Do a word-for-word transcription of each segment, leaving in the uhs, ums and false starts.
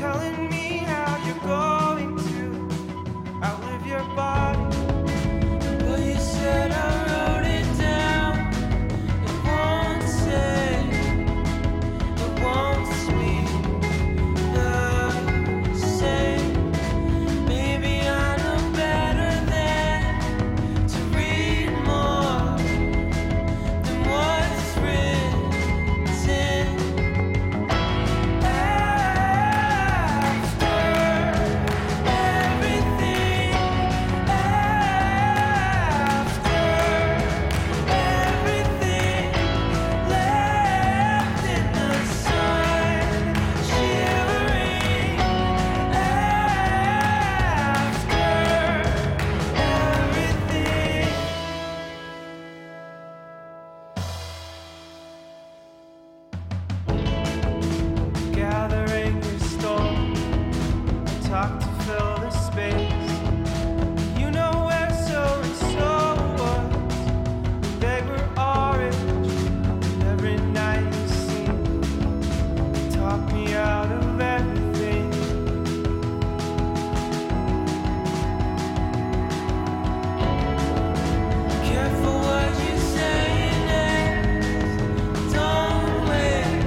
telling me how you're going to outlive your body. Well, you said I wrote it down. It won't say, it won't speak the same. Maybe I know better than to read more than what's written. Gathering your storm, talk to fill the space. You know where so and so was. They were orange, and every night you seem to talk me out of everything. Careful what you say next. Don't wait.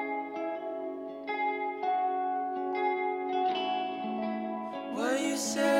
Well, you said